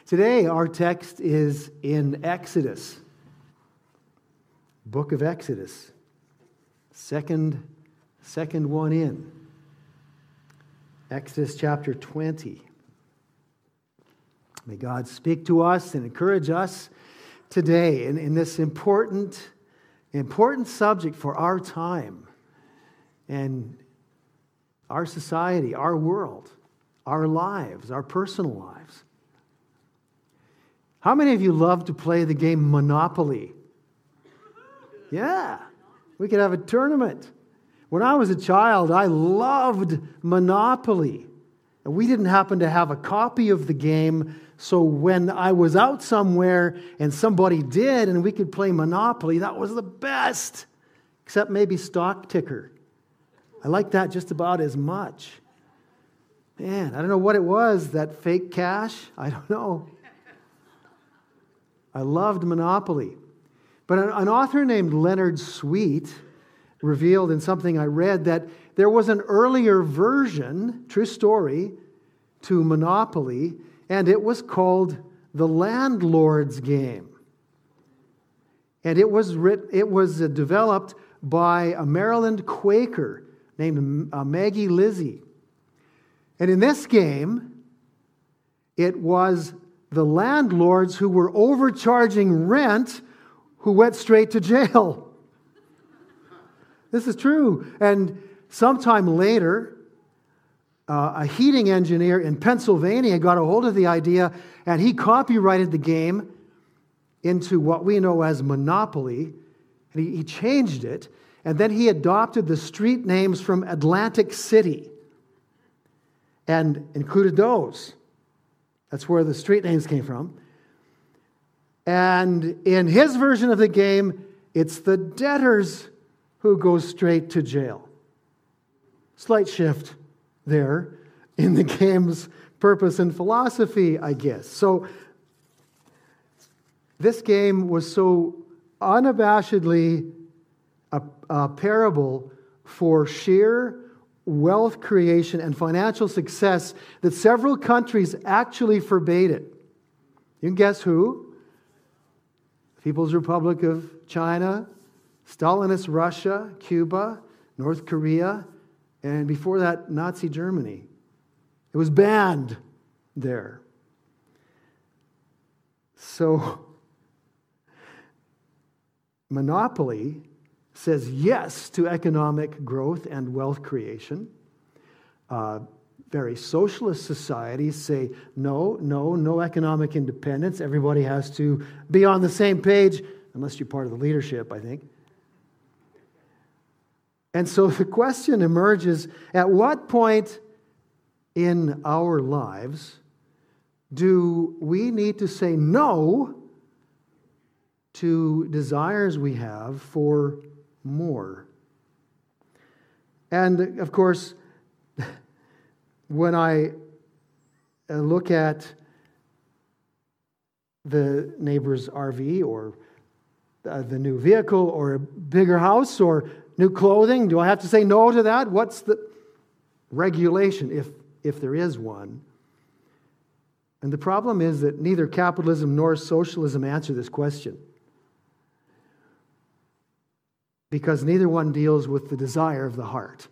Today, our text is in Exodus, book of Exodus, second one in. Exodus chapter 20. May God speak to us and encourage us today in this important subject for our time and our society, our world, our lives, our personal lives. How many of you love to play the game Monopoly? Yeah, we could have a tournament. When I was a child, I loved Monopoly. And we didn't happen to have a copy of the game, so when I was out somewhere and somebody did and we could play Monopoly, that was the best. Except maybe Stock Ticker. I liked that just about as much. Man, I don't know what it was, that fake cash. I don't know. I loved Monopoly. But an author named Leonard Sweet revealed in something I read that there was an earlier version, true story, to Monopoly, and it was called The Landlord's Game. And it was developed by a Maryland Quaker named Maggie Lizzie. And in this game, it was the landlords who were overcharging rent who went straight to jail. This is true. And sometime later, a heating engineer in Pennsylvania got a hold of the idea, and he copyrighted the game into what we know as Monopoly. And he changed it, and then he adopted the street names from Atlantic City and included those. That's where the street names came from. And in his version of the game, it's the debtors who go straight to jail. Slight shift there in the game's purpose and philosophy, I guess. So this game was so unabashedly a parable for sheer wealth creation and financial success that several countries actually forbade it. You can guess who? People's Republic of China, Stalinist Russia, Cuba, North Korea, and before that, Nazi Germany. It was banned there. So, Monopoly says yes to economic growth and wealth creation. Very socialist societies say no economic independence. Everybody has to be on the same page, unless you're part of the leadership, I think. And so the question emerges, at what point in our lives do we need to say no to desires we have for more? And of course, when I look at the neighbor's RV or the new vehicle or a bigger house or new clothing, do I have to say no to that? What's the regulation, if there is one? And the problem is that neither capitalism nor socialism answer this question, because neither one deals with the desire of the heart.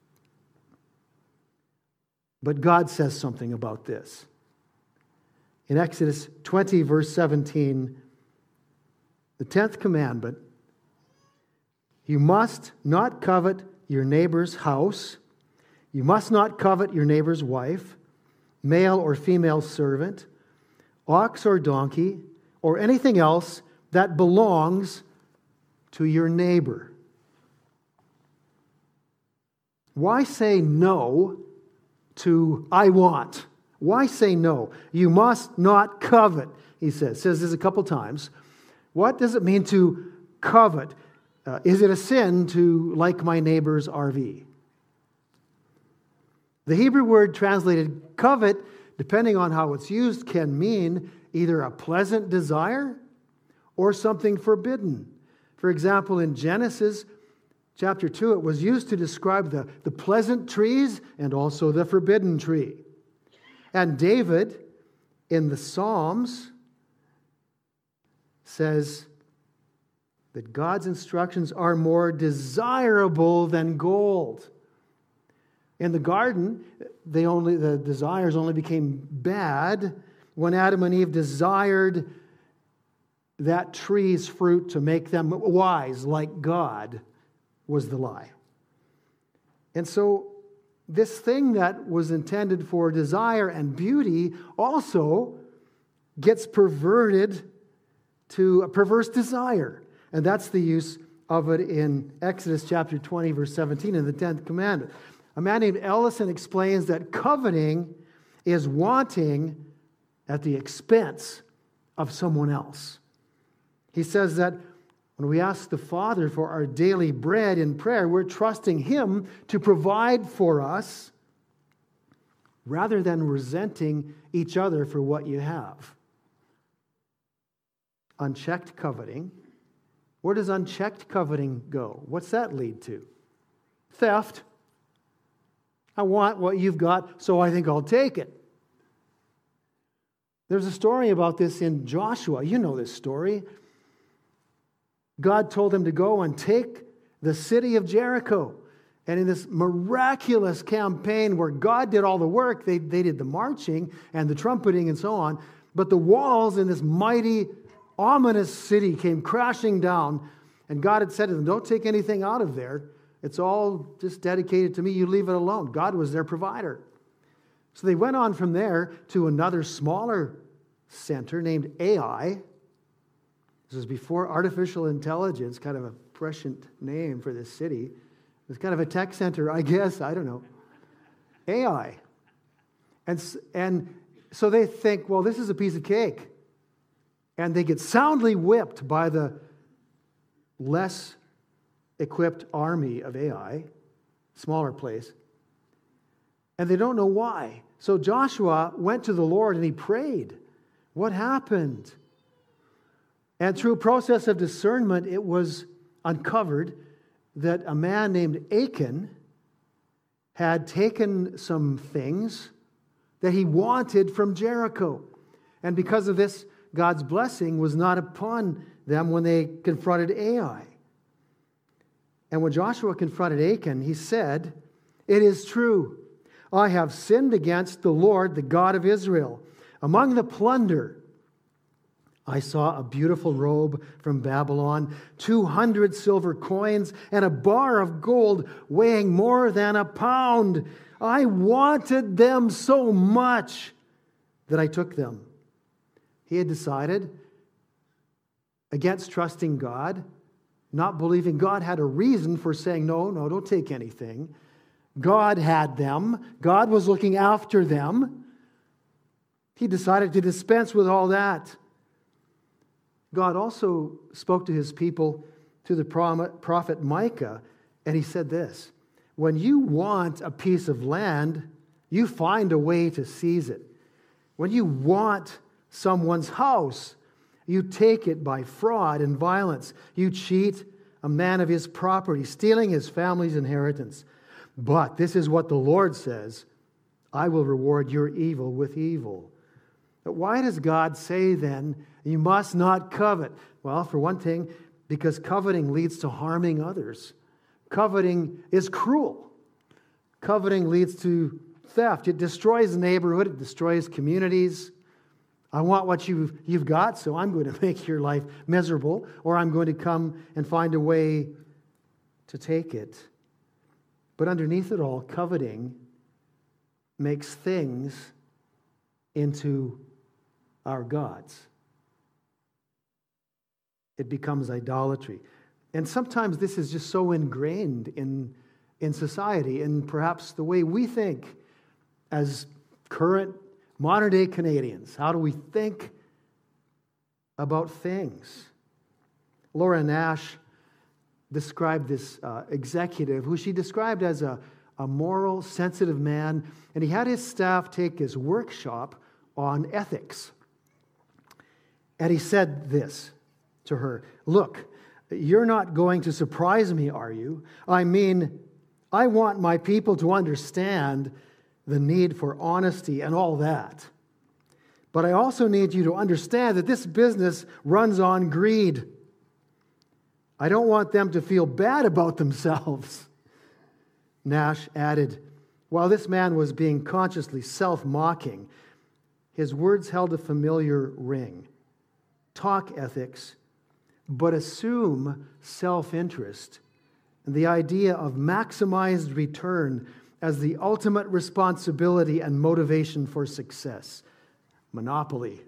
But God says something about this. In Exodus 20, verse 17, the 10th commandment, you must not covet your neighbor's house. You must not covet your neighbor's wife, male or female servant, ox or donkey, or anything else that belongs to your neighbor. Why say no to I want? Why say no? You must not covet, he says. Says this a couple times. What does it mean to covet? Is it a sin to like my neighbor's RV? The Hebrew word translated covet, depending on how it's used, can mean either a pleasant desire or something forbidden. For example, in Genesis chapter 2, it was used to describe the pleasant trees and also the forbidden tree. And David, in the Psalms says that God's instructions are more desirable than gold. In the garden, the desires only became bad when Adam and Eve desired that tree's fruit to make them wise like God was the lie. And so this thing that was intended for desire and beauty also gets perverted to a perverse desire. And that's the use of it in Exodus chapter 20, verse 17 in the 10th commandment. A man named Ellison explains that coveting is wanting at the expense of someone else. He says that when we ask the Father for our daily bread in prayer, we're trusting Him to provide for us rather than resenting each other for what you have. Unchecked coveting. Where does unchecked coveting go? What's that lead to? Theft. I want what you've got, so I think I'll take it. There's a story about this in Joshua. You know this story. God told him to go and take the city of Jericho. And in this miraculous campaign where God did all the work, they did the marching and the trumpeting and so on, but the walls in this mighty, ominous city came crashing down, and God had said to them, don't take anything out of there. It's all just dedicated to me. You leave it alone. God was their provider. So they went on from there to another smaller center named Ai. This was before artificial intelligence, kind of a prescient name for this city. It was kind of a tech center, I guess. I don't know. Ai. And so they think, well, this is a piece of cake. And they get soundly whipped by the less equipped army of Ai, smaller place. And they don't know why. So Joshua went to the Lord and he prayed. What happened? And through a process of discernment, it was uncovered that a man named Achan had taken some things that he wanted from Jericho. And because of this, God's blessing was not upon them when they confronted Ai. And when Joshua confronted Achan, he said, "It is true, I have sinned against the Lord, the God of Israel. Among the plunder, I saw a beautiful robe from Babylon, 200 silver coins, and a bar of gold weighing more than a pound. I wanted them so much that I took them." He had decided against trusting God, not believing God had a reason for saying, no, don't take anything. God had them. God was looking after them. He decided to dispense with all that. God also spoke to his people through the prophet Micah, and he said this, when you want a piece of land, you find a way to seize it. When you want someone's house, you take it by fraud and violence. You cheat a man of his property, stealing his family's inheritance. But this is what the Lord says, I will reward your evil with evil. But why does God say then, you must not covet? Well, for one thing, because coveting leads to harming others. Coveting is cruel. Coveting leads to theft. It destroys the neighborhood. It destroys communities. I want what you've got, so I'm going to make your life miserable, or I'm going to come and find a way to take it. But underneath it all, coveting makes things into our gods. It becomes idolatry. And sometimes this is just so ingrained in society, and perhaps the way we think as current modern-day Canadians. How do we think about things? Laura Nash described this executive, who she described as a moral, sensitive man, and he had his staff take his workshop on ethics. And he said this to her, "Look, you're not going to surprise me, are you? I mean, I want my people to understand the need for honesty and all that. But I also need you to understand that this business runs on greed. I don't want them to feel bad about themselves." Nash added, while this man was being consciously self-mocking, his words held a familiar ring. Talk ethics, but assume self-interest and the idea of maximized return as the ultimate responsibility and motivation for success. Monopoly.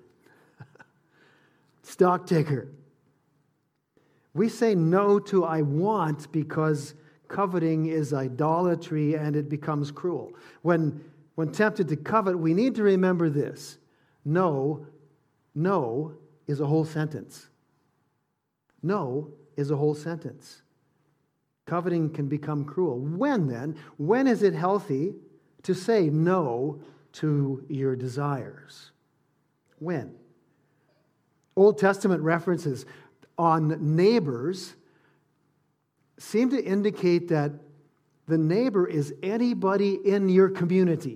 Stock ticker. We say no to "I want" because coveting is idolatry and it becomes cruel. When tempted to covet, we need to remember this. No is a whole sentence. No is a whole sentence. Coveting can become cruel. When then? When is it healthy to say no to your desires? When? Old Testament references on neighbors seem to indicate that the neighbor is anybody in your community.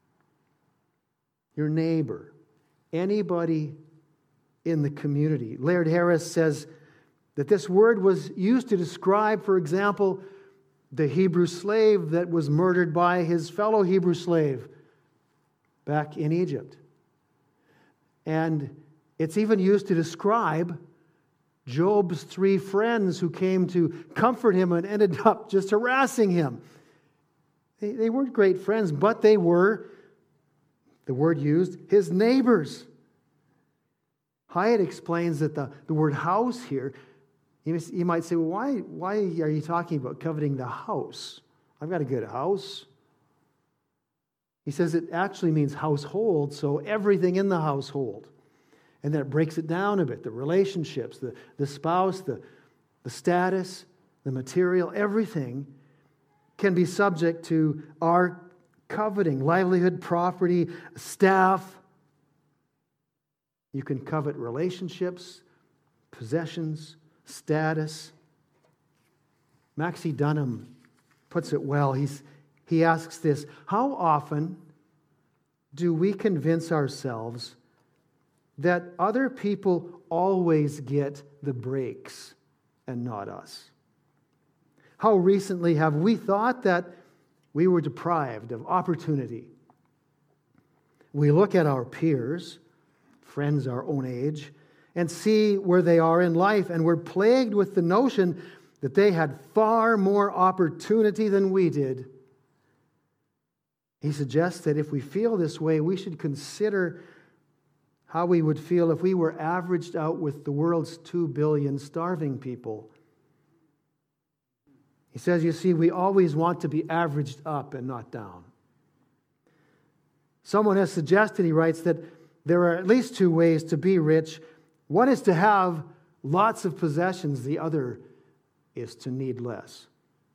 Your neighbor. Anybody in the community. Laird Harris says that this word was used to describe, for example, the Hebrew slave that was murdered by his fellow Hebrew slave back in Egypt. And it's even used to describe Job's 3 friends who came to comfort him and ended up just harassing him. They weren't great friends, but they were, the word used, his neighbors. Hyatt explains that the word house here, you might say, well, why are you talking about coveting the house? I've got a good house. He says it actually means household, so everything in the household. And then it breaks it down a bit, the relationships, the spouse, the status, the material, everything can be subject to our coveting, livelihood, property, staff. You can covet relationships, possessions, status. Maxie Dunham puts it well. He asks this, how often do we convince ourselves that other people always get the breaks and not us? How recently have we thought that we were deprived of opportunity? We look at our peers, friends our own age, and see where they are in life, and we're plagued with the notion that they had far more opportunity than we did. He suggests that if we feel this way, we should consider how we would feel if we were averaged out with the world's 2 billion starving people. He says, you see, we always want to be averaged up and not down. Someone has suggested, he writes, that there are at least 2 ways to be rich. One is to have lots of possessions. The other is to need less.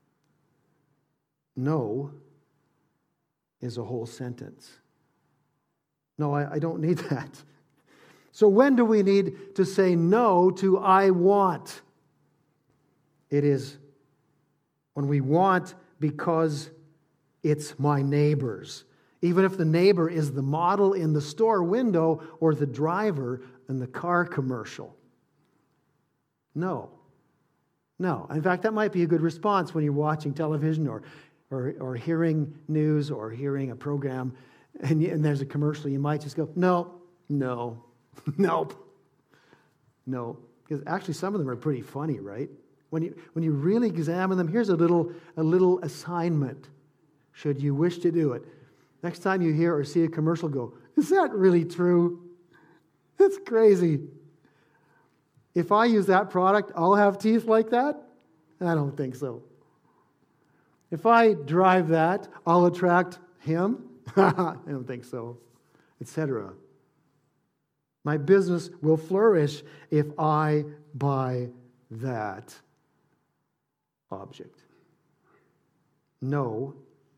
No is a whole sentence. No, I don't need that. So when do we need to say no to "I want"? It is when we want because it's my neighbor's. Even if the neighbor is the model in the store window or the driver in the car commercial. No. In fact, that might be a good response when you're watching television or hearing news or hearing a program and there's a commercial. You might just go, no. Nope. No. Because actually some of them are pretty funny, right? When you really examine them, here's a little assignment, should you wish to do it. Next time you hear or see a commercial, go, is that really true? That's crazy. If I use that product, I'll have teeth like that? I don't think so. If I drive that, I'll attract him? I don't think so. Etc. My business will flourish if I buy that object. No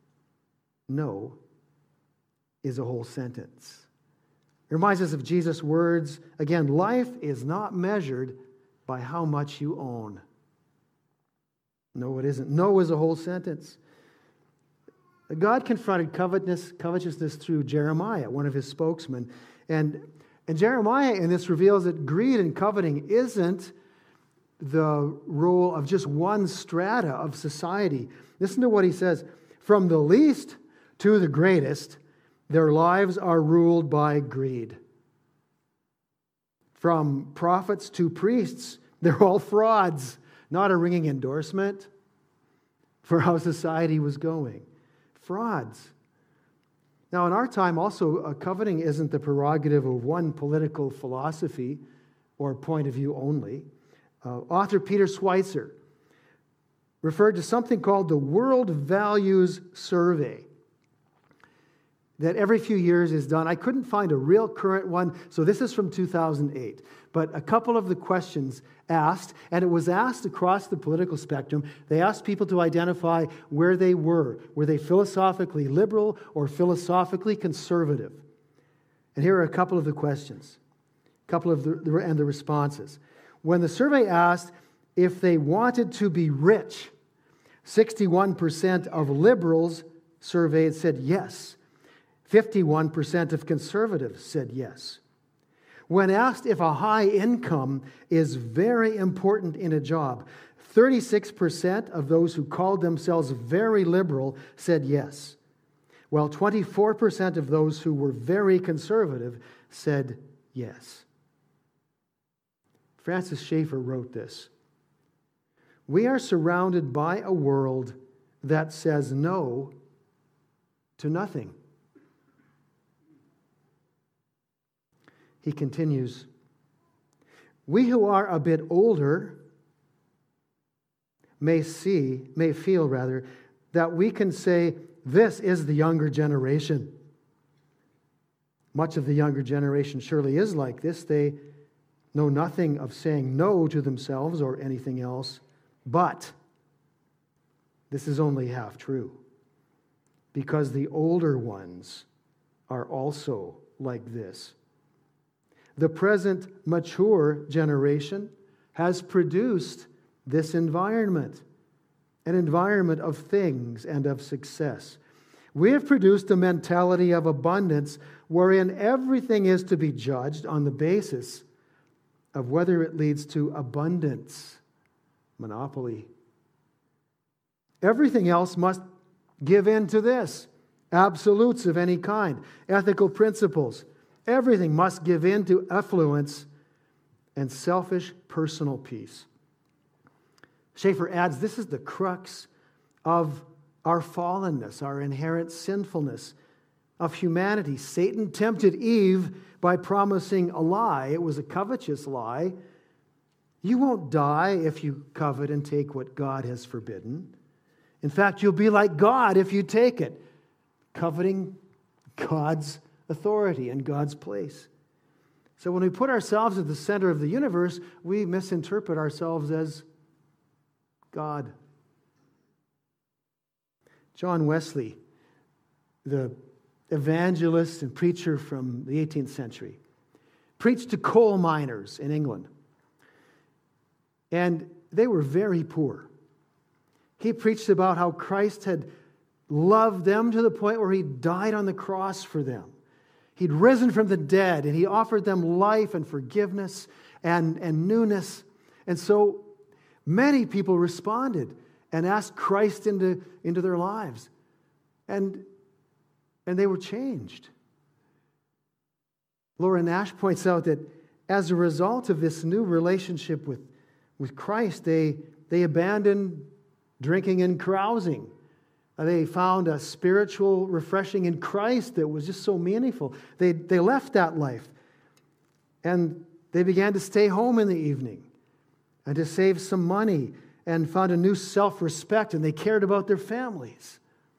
is a whole sentence. It reminds us of Jesus' words. Again, life is not measured by how much you own. No, it isn't. No is a whole sentence. God confronted covetousness through Jeremiah, one of his spokesmen. And Jeremiah in this reveals that greed and coveting isn't the role of just one strata of society. Listen to what he says. From the least to the greatest, their lives are ruled by greed. From prophets to priests, they're all frauds. Not a ringing endorsement for how society was going. Frauds. Now, in our time, also, coveting isn't the prerogative of one political philosophy or point of view only. Author Peter Schweitzer referred to something called the World Values Survey that every few years is done. I couldn't find a real current one, so this is from 2008. But a couple of the questions asked, and it was asked across the political spectrum, they asked people to identify where they were. Were they philosophically liberal or philosophically conservative? And here are a couple of the questions, and the responses. When the survey asked if they wanted to be rich, 61% of liberals surveyed said yes. 51% of conservatives said yes. When asked if a high income is very important in a job, 36% of those who called themselves very liberal said yes, while 24% of those who were very conservative said yes. Francis Schaeffer wrote this: "We are surrounded by a world that says no to nothing." He continues, "We who are a bit older may feel that we can say, this is the younger generation. Much of the younger generation surely is like this. They know nothing of saying no to themselves or anything else. But this is only half true, because the older ones are also like this. The present mature generation has produced this environment, an environment of things and of success. We have produced a mentality of abundance wherein everything is to be judged on the basis of whether it leads to abundance, monopoly. Everything else must give in to this, absolutes of any kind, ethical principles. Everything must give in to affluence and selfish personal peace." Schaeffer adds, this is the crux of our fallenness, our inherent sinfulness of humanity. Satan tempted Eve by promising a lie. It was a covetous lie. You won't die if you covet and take what God has forbidden. In fact, you'll be like God if you take it, coveting God's authority and God's place. So when we put ourselves at the center of the universe, we misinterpret ourselves as God. John Wesley, the evangelist and preacher from the 18th century, preached to coal miners in England. And they were very poor. He preached about how Christ had loved them to the point where He died on the cross for them. He'd risen from the dead, and He offered them life and forgiveness and newness. And so many people responded and asked Christ into their lives. And they were changed. Laura Nash points out that as a result of this new relationship with Christ, they abandoned drinking and carousing. They found a spiritual refreshing in Christ that was just so meaningful. They left that life, and they began to stay home in the evening and to save some money, and found a new self-respect, and they cared about their families.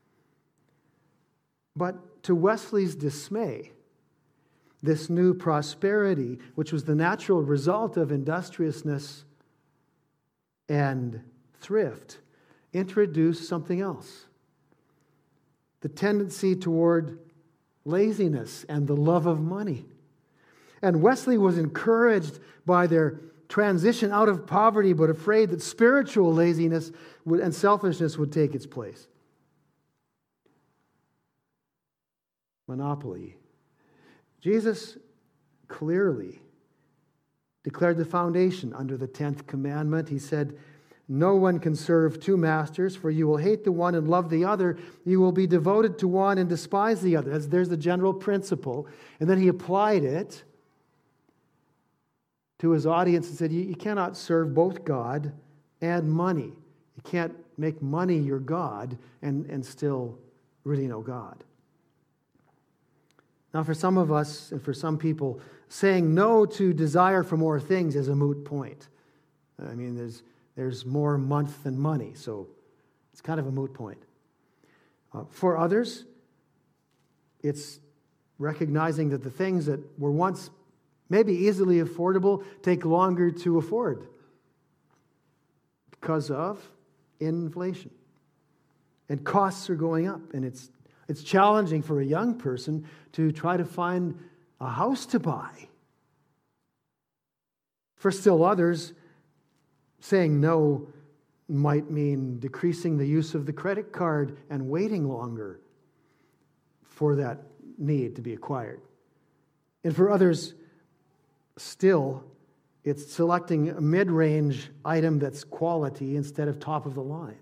But to Wesley's dismay, this new prosperity, which was the natural result of industriousness and thrift, introduced something else. The tendency toward laziness and the love of money. And Wesley was encouraged by their transition out of poverty, but afraid that spiritual laziness and selfishness would take its place. Monopoly. Jesus clearly declared the foundation under the 10th commandment. He said, "No one can serve two masters, for you will hate the one and love the other. You will be devoted to one and despise the other." There's the general principle. And then he applied it to his audience and said, you cannot serve both God and money. You can't make money your God and still really know God. Now, for some of us and for some people, saying no to desire for more things is a moot point. I mean, there's more month than money, so it's kind of a moot point. For others, it's recognizing that the things that were once maybe easily affordable take longer to afford because of inflation. And costs are going up, and it's challenging for a young person to try to find a house to buy. For still others, saying no might mean decreasing the use of the credit card and waiting longer for that need to be acquired. And for others, still, it's selecting a mid-range item that's quality instead of top of the line.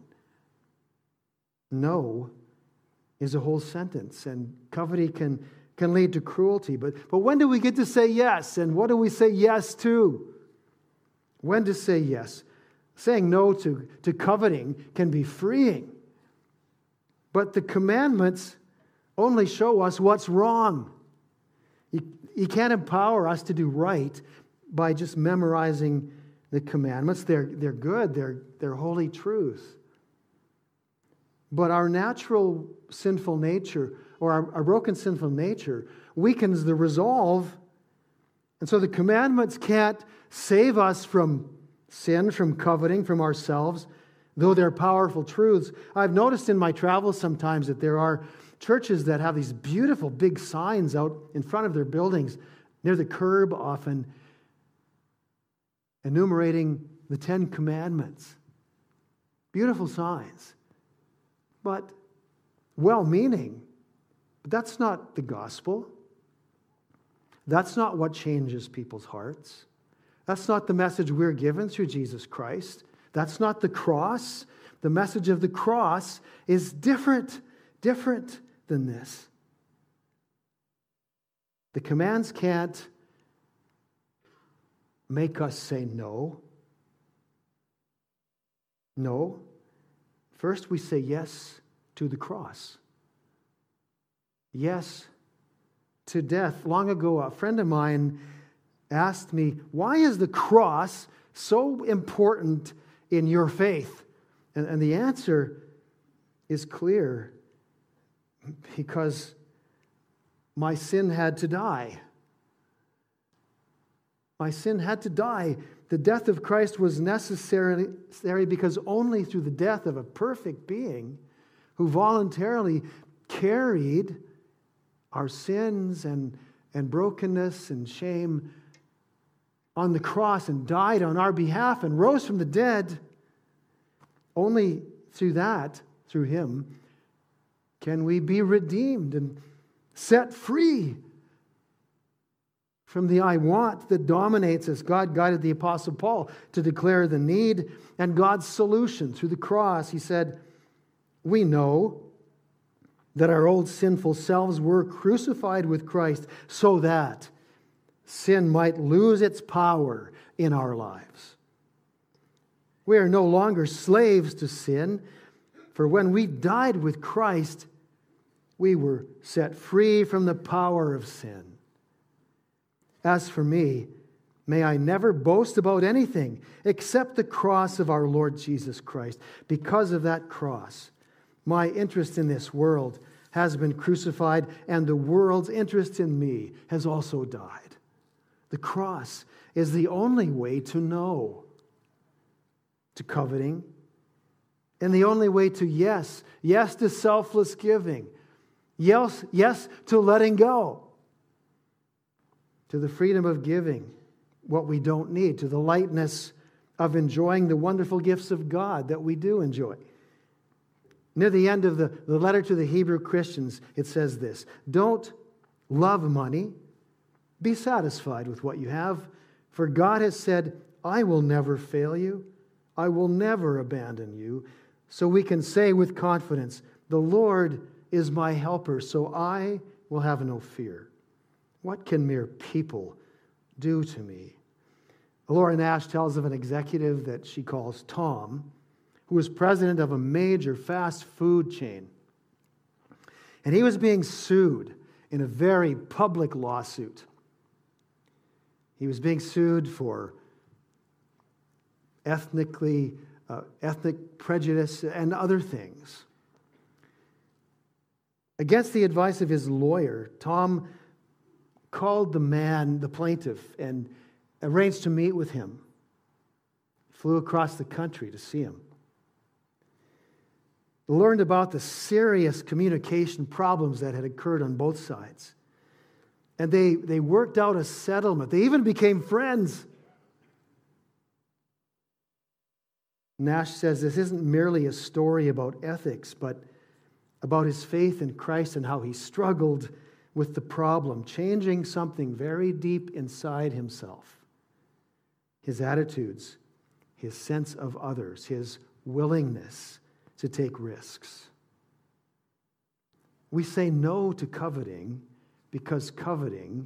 No is a whole sentence, and coveting can lead to cruelty. But when do we get to say yes, and what do we say yes to? When to say yes? Saying no to coveting can be freeing, but the commandments only show us what's wrong. You can't empower us to do right by just memorizing the commandments. They're good, they're holy truth. But our natural sinful nature, or our broken sinful nature, weakens the resolve. And so the commandments can't save us from sin, from coveting, from ourselves, though they're powerful truths. I've noticed in my travels sometimes that there are churches that have these beautiful big signs out in front of their buildings, near the curb often, enumerating the 10 commandments. Beautiful signs, but well-meaning. But that's not the gospel. That's not what changes people's hearts. That's not the message we're given through Jesus Christ. That's not the cross. The message of the cross is different than this. The commands can't make us say no. No. First, we say yes to the cross. Yes to death. Long ago, a friend of mine asked me, "Why is the cross so important in your faith?" And the answer is clear. Because my sin had to die. My sin had to die. The death of Christ was necessary because only through the death of a perfect being who voluntarily carried our sins and brokenness and shame on the cross and died on our behalf and rose from the dead, only through that, through him, can we be redeemed and set free from the I want that dominates us. God guided the Apostle Paul to declare the need and God's solution through the cross. He said, "We know that our old sinful selves were crucified with Christ so that sin might lose its power in our lives. We are no longer slaves to sin, for when we died with Christ, we were set free from the power of sin. As for me, may I never boast about anything except the cross of our Lord Jesus Christ. Because of that cross, my interest in this world has been crucified, and the world's interest in me has also died." The cross is the only way to no to coveting, and the only way to yes to selfless giving, yes to letting go, to the freedom of giving what we don't need, to the lightness of enjoying the wonderful gifts of God that we do enjoy. Near the end of the letter to the Hebrew Christians, it says this: "Don't love money, Be satisfied with what you have, for God has said, I will never fail you. I will never abandon you. So we can say with confidence, the Lord is my helper, so I will have no fear. What can mere people do to me? Laura Nash tells of an executive that she calls Tom, who was president of a major fast food chain. And he was being sued in a very public lawsuit. He was being sued for ethnic prejudice and other things. Against the advice of his lawyer, Tom called the plaintiff, and arranged to meet with him. Flew across the country to see him. Learned about the serious communication problems that had occurred on both sides. And they worked out a settlement. They even became friends. Nash says this isn't merely a story about ethics, but about his faith in Christ and how he struggled with the problem, changing something very deep inside himself. His attitudes, his sense of others, his willingness to take risks. We say no to coveting because coveting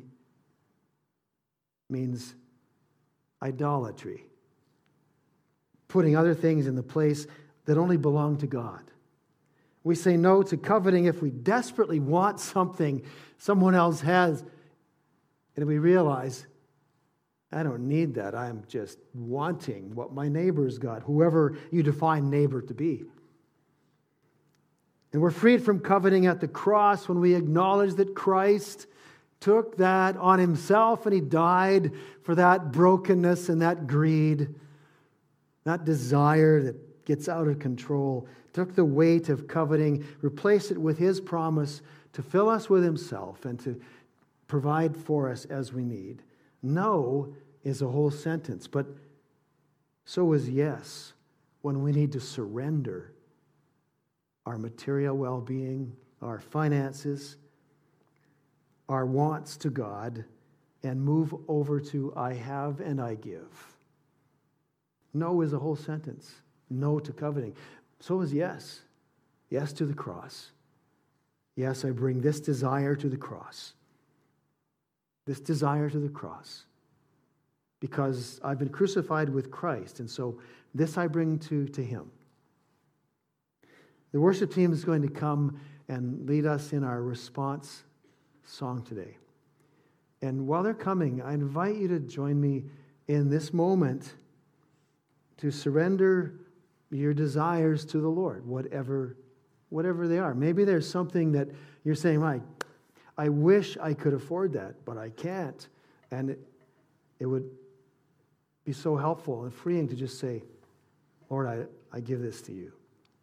means idolatry, putting other things in the place that only belong to God. We say no to coveting if we desperately want something someone else has, and we realize, I don't need that. I'm just wanting what my neighbor's got, whoever you define neighbor to be. And we're freed from coveting at the cross when we acknowledge that Christ took that on himself and he died for that brokenness and that greed, that desire that gets out of control, took the weight of coveting, replaced it with his promise to fill us with himself and to provide for us as we need. No is a whole sentence, but so is yes when we need to surrender our material well-being, our finances, our wants to God, and move over to I have and I give. No is a whole sentence. No to coveting. So is yes. Yes to the cross. Yes, I bring this desire to the cross. This desire to the cross. Because I've been crucified with Christ, and so this I bring to him. The worship team is going to come and lead us in our response song today. And while they're coming, I invite you to join me in this moment to surrender your desires to the Lord, whatever they are. Maybe there's something that you're saying, I wish I could afford that, but I can't. And it would be so helpful and freeing to just say, Lord, I give this to you.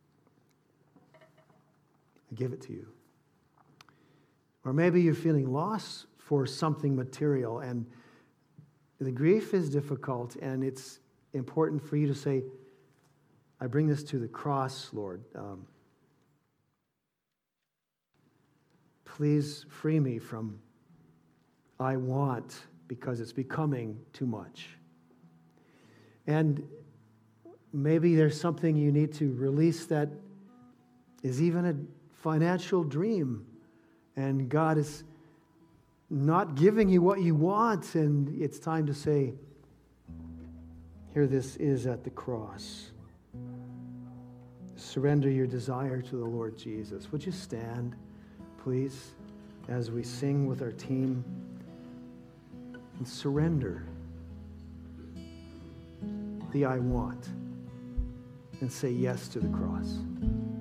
I give it to you. Or maybe you're feeling lost for something material, and the grief is difficult, and it's important for you to say, I bring this to the cross, Lord. Please free me from I want, because it's becoming too much. And maybe there's something you need to release that is even a financial dream, and God is not giving you what you want, and it's time to say, here this is at the cross. Surrender your desire to the Lord Jesus. Would you stand, please, as we sing with our team, and surrender the I want and say yes to the cross.